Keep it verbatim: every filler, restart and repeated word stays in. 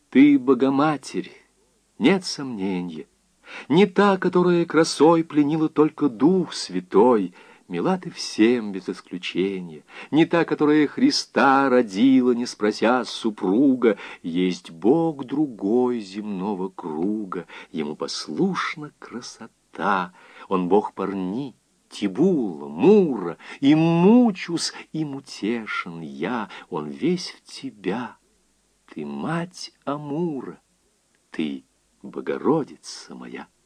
Ты Богоматерь, нет сомненья, не та, которая красой пленила только Дух Святой, мила ты всем без исключения, не та, которая Христа родила, не спрося супруга, есть Бог другой земного круга, ему послушна красота, он Бог Парни, Тибула, Мура, и мучусь, им утешен я, он весь в тебя. Ты мать Амура, ты Богородица моя.